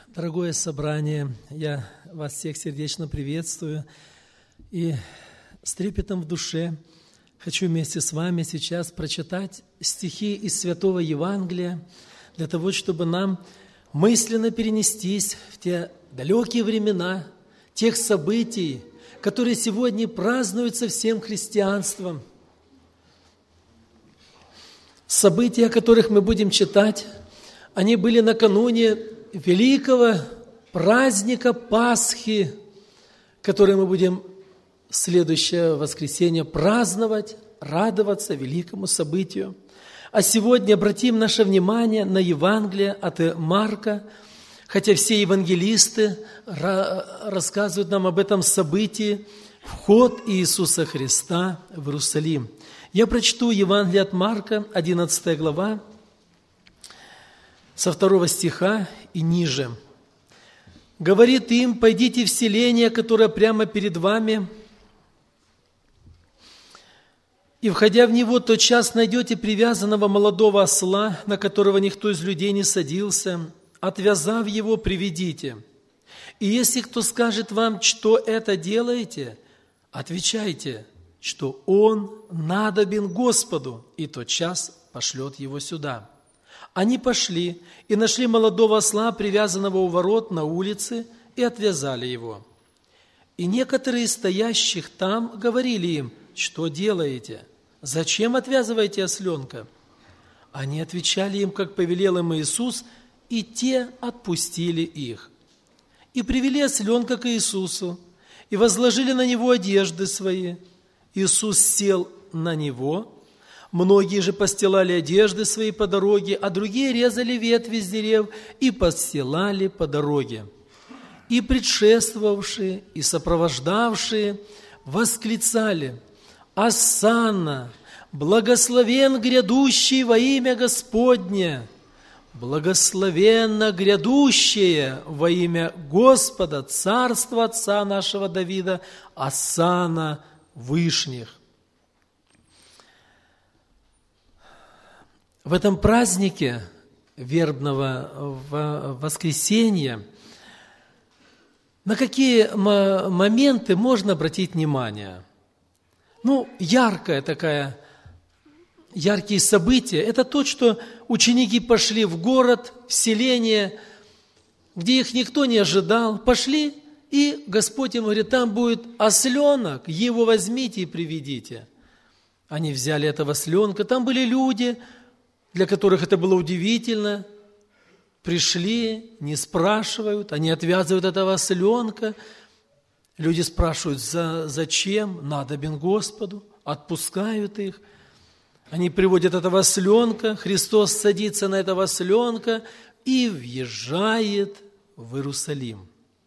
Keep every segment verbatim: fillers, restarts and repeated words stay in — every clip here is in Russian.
Дорогое собрание, я вас всех сердечно приветствую и с трепетом в душе хочу вместе с вами сейчас прочитать стихи из Святого Евангелия для того, чтобы нам мысленно перенестись в те далекие времена, тех событий, которые сегодня празднуются всем христианством. События, о которых мы будем читать, они были накануне великого праздника Пасхи, который мы будем в следующее воскресенье праздновать, радоваться великому событию. А сегодня обратим наше внимание на Евангелие от Марка, хотя все евангелисты рассказывают нам об этом событии, вход Иисуса Христа в Иерусалим. Я прочту Евангелие от Марка, одиннадцатая глава, со второго стиха и ниже. Говорит им: «Пойдите в селение, которое прямо перед вами, и, входя в него, тотчас найдете привязанного молодого осла, на которого никто из людей не садился. Отвязав его, приведите. И если кто скажет вам, что это делаете, отвечайте, что он надобен Господу, и тотчас пошлет его сюда». Они пошли и нашли молодого осла, привязанного у ворот на улице, и отвязали его. И некоторые из стоящих там говорили им: «Что делаете? Зачем отвязываете осленка?» Они отвечали им, как повелел им Иисус, и те отпустили их. И привели осленка к Иисусу, и возложили на него одежды свои. Иисус сел на него. Многие же постилали одежды свои по дороге, а другие резали ветви с дерев и постилали по дороге. И предшествовавшие, и сопровождавшие восклицали: «Осанна! Благословен грядущий во имя Господне! Благословенно грядущее во имя Господа, царства отца нашего Давида, осанна вышних!» В этом празднике вербного воскресенья на какие моменты можно обратить внимание? Ну, яркая такая, яркие события – это то, что ученики пошли в город, в селение, где их никто не ожидал, пошли, и Господь им говорит: там будет осленок, его возьмите и приведите. Они взяли этого осленка, там были люди, для которых это было удивительно, пришли, не спрашивают, они отвязывают этого осленка. Люди спрашивают: За, зачем? Надобен Господу, отпускают их. Они приводят этого осленка, Христос садится на этого осленка и въезжает в Иерусалим.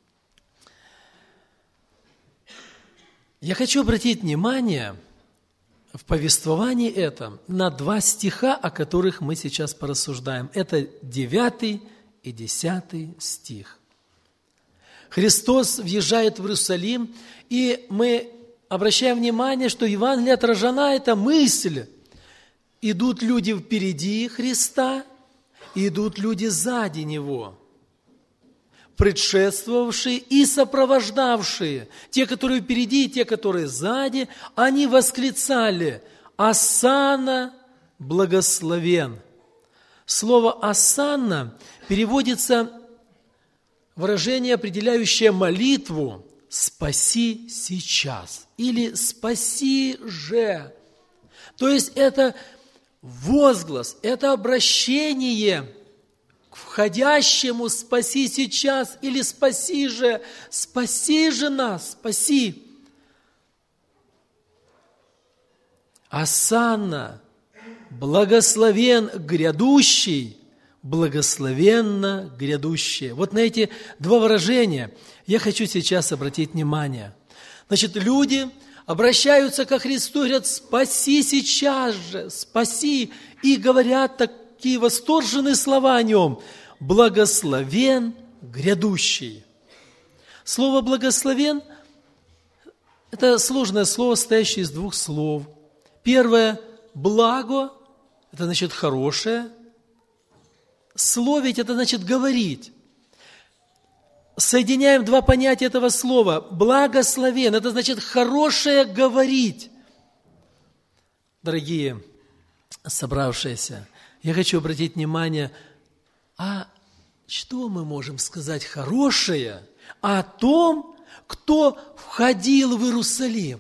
Я хочу обратить внимание в повествовании этом на два стиха, о которых мы сейчас порассуждаем. Это девятый и десятый стих. Христос въезжает в Иерусалим, и мы обращаем внимание, что в Евангелии отражена эта мысль. Идут люди впереди Христа, и идут люди сзади Него. Предшествовавшие и сопровождавшие, те, которые впереди, и те, которые сзади, они восклицали: «Осанна благословен». Слово «осанна» переводится выражение, определяющее молитву «спаси сейчас» или «спаси же». То есть это возглас, это обращение к входящему: «Спаси сейчас» или «Спаси же», «Спаси же нас», «Спаси». Осанна, благословен грядущий, благословенно грядущее. Вот на эти два выражения я хочу сейчас обратить внимание. Значит, люди обращаются ко Христу и говорят: «Спаси сейчас же, спаси», и говорят такие восторженные слова о Нем: «Благословен грядущий». Слово «благословен» – это сложное слово, состоящее из двух слов. Первое – «благо» – это значит «хорошее». Словить – это значит говорить. соединяем два понятия этого слова. Благословен – это значит хорошее говорить. Дорогие собравшиеся, я хочу обратить внимание, а что мы можем сказать хорошее о том, кто входил в Иерусалим?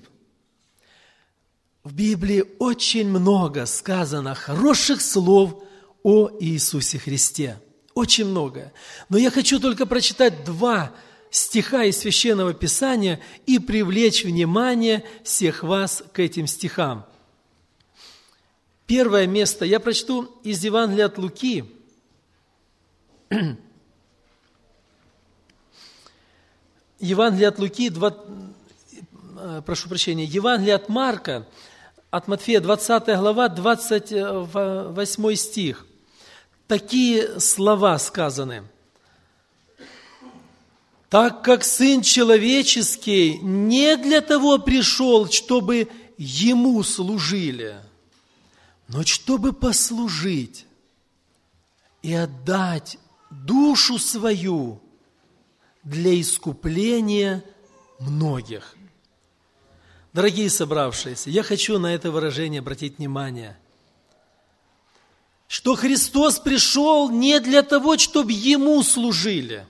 В Библии очень много сказано хороших слов о Иисусе Христе. Очень много. Но я хочу только прочитать два стиха из Священного Писания и привлечь внимание всех вас к этим стихам. Первое место я прочту из Евангелия от Луки. Евангелие от Луки, два, прошу прощения, Евангелие от Марка, от Матфея, двадцатая глава, двадцать восьмой стих. Такие слова сказаны. «Так как Сын Человеческий не для того пришел, чтобы Ему служили, но чтобы послужить и отдать душу свою для искупления многих». Дорогие собравшиеся, я хочу на это выражение обратить внимание, что Христос пришел не для того, чтобы Ему служили,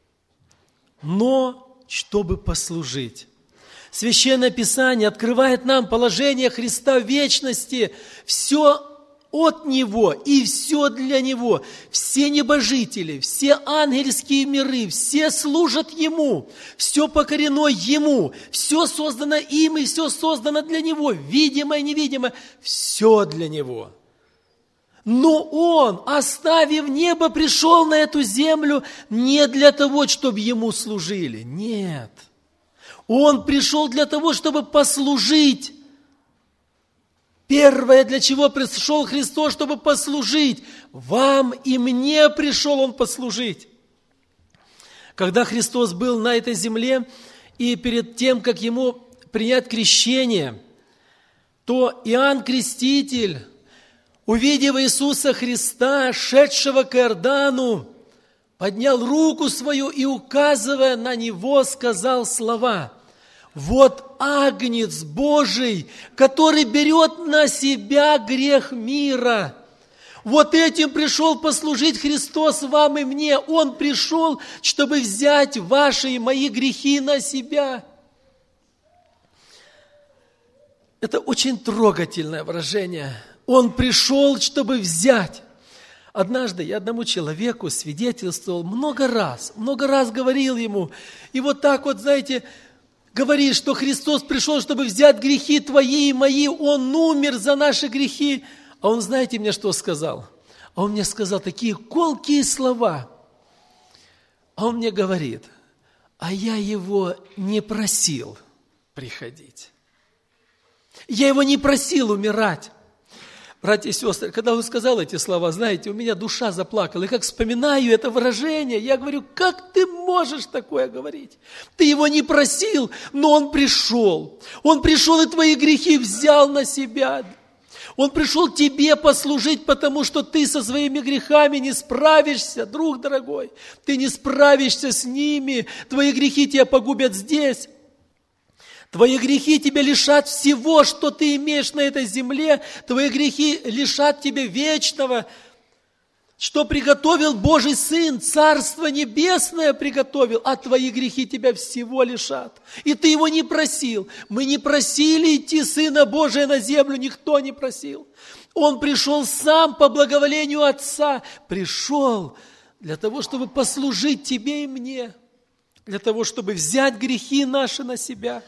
но чтобы послужить. Священное Писание открывает нам положение Христа в вечности, все от Него и все для Него. Все небожители, все ангельские миры, все служат Ему, все покорено Ему, все создано им и все создано для Него, видимое и невидимое, все для Него. Но Он, оставив небо, пришел на эту землю не для того, чтобы Ему служили. Нет. Он пришел для того, чтобы послужить. Первое, для чего пришел Христос, чтобы послужить. Вам и мне пришел Он послужить. Когда Христос был на этой земле, и перед тем, как Ему принять крещение, то Иоанн Креститель, увидев Иисуса Христа, шедшего к Иордану, поднял руку свою и, указывая на Него, сказал слова: «Вот Агнец Божий, который берет на себя грех мира». Вот этим пришел послужить Христос вам и мне. Он пришел, чтобы взять ваши и мои грехи на себя. Это очень трогательное выражение. Он пришел, чтобы взять. Однажды я одному человеку свидетельствовал много раз, много раз говорил ему. И вот так вот, знаете, говорит, что Христос пришел, чтобы взять грехи твои и мои. Он умер за наши грехи. А он, знаете, мне что сказал? А он мне сказал такие колкие слова. А он мне говорит: а я его не просил приходить. Я его не просил умирать. Братья и сестры, когда он сказал эти слова, знаете, у меня душа заплакала. И как вспоминаю это выражение, я говорю: как ты можешь такое говорить? Ты его не просил, но он пришел. Он пришел и твои грехи взял на себя. Он пришел тебе послужить, потому что ты со своими грехами не справишься, друг дорогой. Ты не справишься с ними. Твои грехи тебя погубят здесь. Твои грехи тебя лишат всего, что ты имеешь на этой земле. Твои грехи лишат тебя вечного, что приготовил Божий Сын, Царство Небесное приготовил, а твои грехи тебя всего лишат. И ты его не просил. Мы не просили идти Сына Божия на землю, никто не просил. Он пришел сам по благоволению Отца. Пришел для того, чтобы послужить тебе и мне, для того, чтобы взять грехи наши на себя.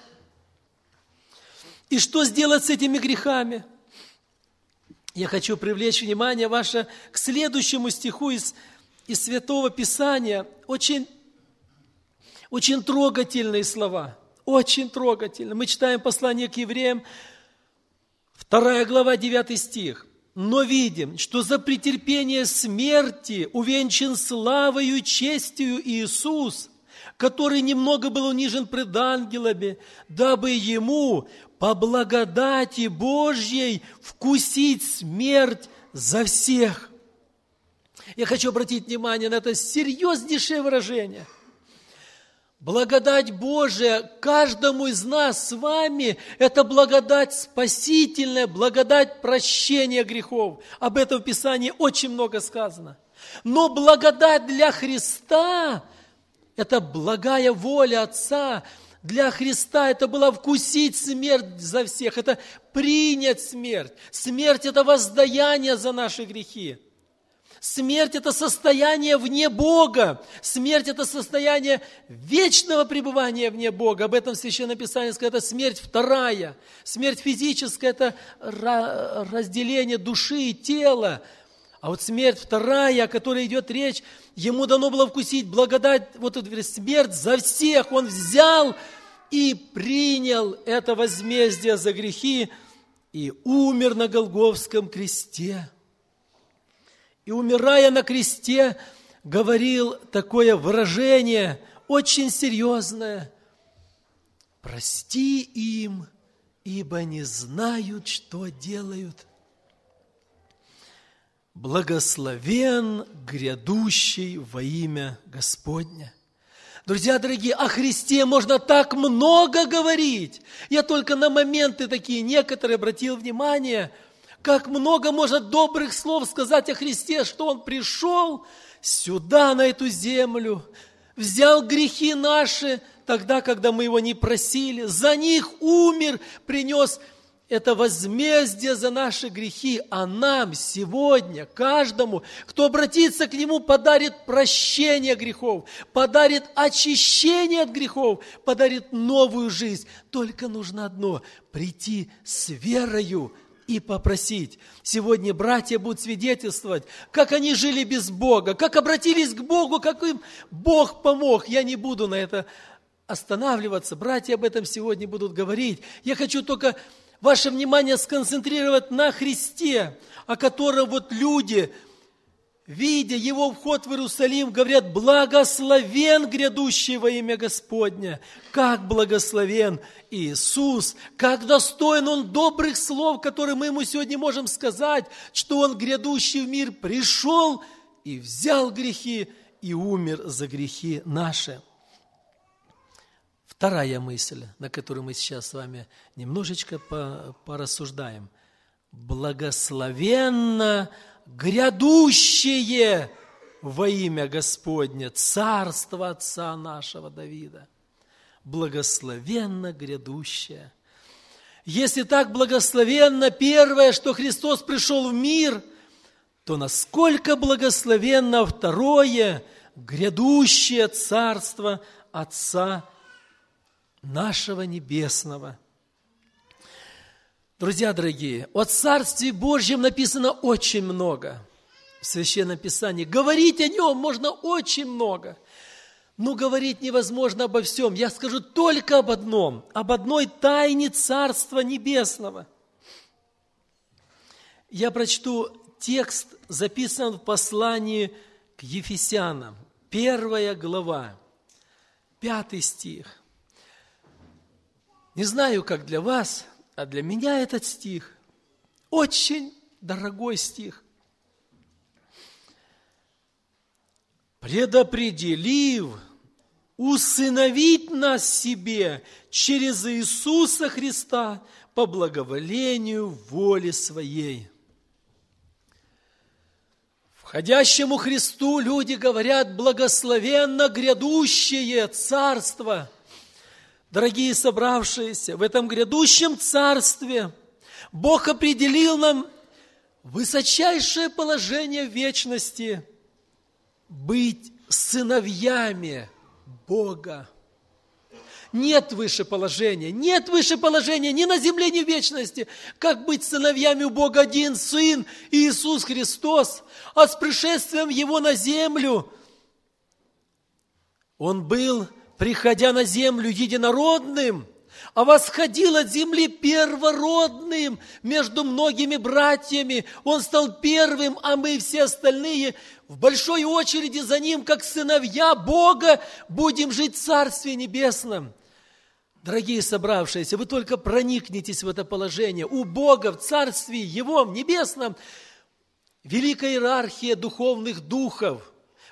И что сделать с этими грехами? Я хочу привлечь внимание ваше к следующему стиху из, из Святого Писания. Очень, очень трогательные слова. Очень трогательные. Мы читаем послание к евреям, вторая глава, девятый стих. «Но видим, что за претерпение смерти увенчан славою и честью Иисус, который немного был унижен пред ангелами, дабы Ему по благодати Божьей вкусить смерть за всех». Я хочу обратить внимание на это серьезнейшее выражение. Благодать Божия каждому из нас с вами – это благодать спасительная, благодать прощения грехов. Об этом в Писании очень много сказано. Но благодать для Христа – это благая воля Отца. Для Христа это было вкусить смерть за всех, это принять смерть. Смерть – это воздаяние за наши грехи. Смерть – это состояние вне Бога. Смерть – это состояние вечного пребывания вне Бога. Об этом в Священном Писании сказано, это смерть вторая. Смерть физическая – это разделение души и тела. А вот смерть вторая, о которой идет речь, ему дано было вкусить благодать, вот эту смерть за всех. Он взял и принял это возмездие за грехи и умер на Голгофском кресте. И, умирая на кресте, говорил такое выражение, очень серьезное: «Прости им, ибо не знают, что делают. Благословен грядущий во имя Господне». Друзья дорогие, о Христе можно так много говорить. Я только на моменты такие некоторые обратил внимание, как много можно добрых слов сказать о Христе, что Он пришел сюда, на эту землю, взял грехи наши тогда, когда мы Его не просили, за них умер, принес это возмездие за наши грехи, а нам сегодня, каждому, кто обратится к Нему, подарит прощение грехов, подарит очищение от грехов, подарит новую жизнь. Только нужно одно – прийти с верою и попросить. Сегодня братья будут свидетельствовать, как они жили без Бога, как обратились к Богу, как им Бог помог. Я не буду на это останавливаться. Братья об этом сегодня будут говорить. Я хочу только ваше внимание сконцентрировать на Христе, о котором вот люди, видя Его вход в Иерусалим, говорят: «Благословен грядущий во имя Господня». Как благословен Иисус, как достоин Он добрых слов, которые мы Ему сегодня можем сказать, что Он, грядущий в мир, пришел и взял грехи и умер за грехи наши. Вторая мысль, на которую мы сейчас с вами немножечко порассуждаем. Благословенно грядущее во имя Господне, царство Отца нашего Давида. Благословенно грядущее. Если так благословенно первое, что Христос пришел в мир, то насколько благословенно второе, грядущее царство Отца нашего Небесного. Друзья дорогие, о Царстве Божьем написано очень много в Священном Писании. Говорить о нем можно очень много, но говорить невозможно обо всем. Я скажу только об одном, об одной тайне Царства Небесного. Я прочту текст, записан в послании к Ефесянам, первая глава, пятый стих. Не знаю, как для вас, а для меня этот стих очень дорогой стих. «Предопределив усыновить нас себе через Иисуса Христа по благоволению воли Своей». Входящему Христу люди говорят: «Благословенно грядущее царство». Дорогие собравшиеся, в этом грядущем царстве Бог определил нам высочайшее положение в вечности – быть сыновьями Бога. Нет выше положения, нет выше положения ни на земле, ни в вечности, как быть сыновьями у Бога. Один Сын, Иисус Христос, а с пришествием Его на землю Он был, приходя на землю, единородным, а восходил от земли первородным между многими братьями. Он стал первым, а мы все остальные в большой очереди за Ним, как сыновья Бога, будем жить в Царстве Небесном. Дорогие собравшиеся, вы только проникнетесь в это положение. У Бога в Царстве Его, в Небесном, великая иерархия духовных духов.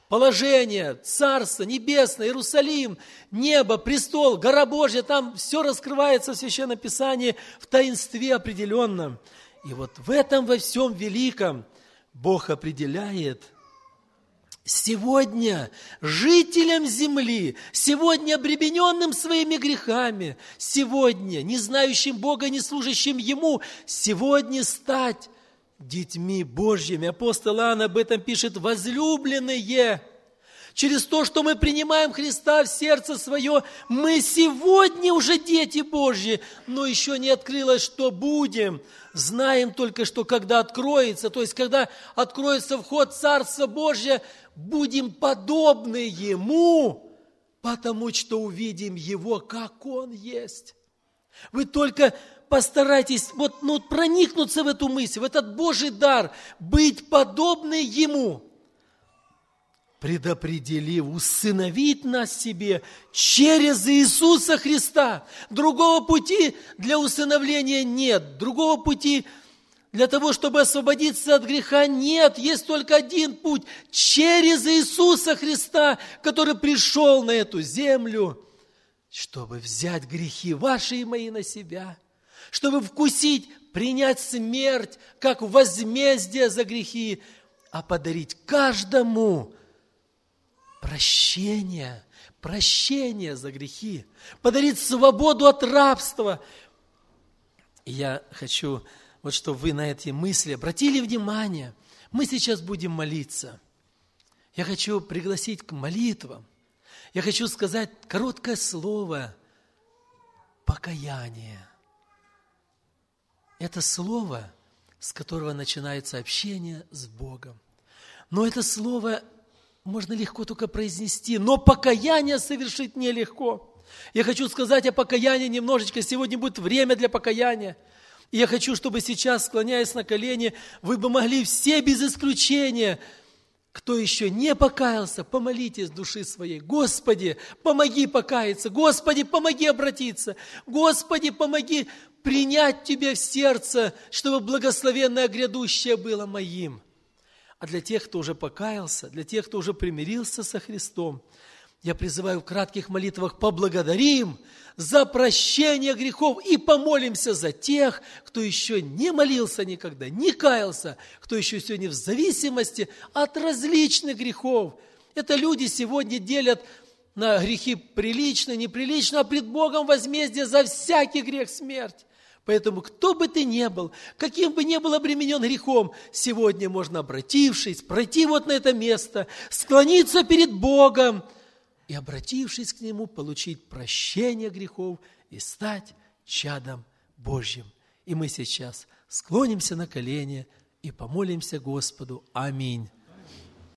положение, Царство Небесное, Иерусалим, небо, престол, гора Божья, там все раскрывается в Священном Писании в таинстве определенном. И вот в этом во всем великом Бог определяет сегодня жителям земли, сегодня обремененным своими грехами, сегодня не знающим Бога, не служащим Ему, сегодня стать детьми Божьими. Апостол Иоанн об этом пишет: возлюбленные, через то, что мы принимаем Христа в сердце свое, мы сегодня уже дети Божьи, но еще не открылось, что будем. Знаем только, что когда откроется, то есть когда откроется вход в Царство Божье, будем подобны Ему, потому что увидим Его, как Он есть. Вы только постарайтесь вот, ну, проникнуться в эту мысль, в этот Божий дар, быть подобны Ему, предопределив усыновить нас себе через Иисуса Христа. Другого пути для усыновления нет, другого пути для того, чтобы освободиться от греха, нет. Есть только один путь – через Иисуса Христа, который пришел на эту землю, чтобы взять грехи ваши и мои на себя, чтобы вкусить, принять смерть, как возмездие за грехи, а подарить каждому прощение, прощение за грехи, подарить свободу от рабства. И я хочу, вот чтобы вы на эти мысли обратили внимание. Мы сейчас будем молиться. Я хочу пригласить к молитвам. Я хочу сказать короткое слово «покаяние». Это слово, с которого начинается общение с Богом. Но это слово можно легко только произнести, но покаяние совершить нелегко. Я хочу сказать о покаянии немножечко. Сегодня будет время для покаяния. И я хочу, чтобы сейчас, склоняясь на колени, вы бы могли все без исключения, кто еще не покаялся, помолитесь души своей. Господи, помоги покаяться. Господи, помоги обратиться. Господи, помоги принять Тебя в сердце, чтобы благословенное грядущее было моим. А для тех, кто уже покаялся, для тех, кто уже примирился со Христом, я призываю в кратких молитвах: поблагодарим за прощение грехов и помолимся за тех, кто еще не молился никогда, не каялся, кто еще сегодня в зависимости от различных грехов. Это люди сегодня делят на грехи прилично, неприлично, а пред Богом возмездие за всякий грех смерть. Поэтому, кто бы ты ни был, каким бы ни был обременен грехом, сегодня можно, обратившись, пройти вот на это место, склониться перед Богом и, обратившись к Нему, получить прощение грехов и стать чадом Божьим. И мы сейчас склонимся на колени и помолимся Господу. Аминь.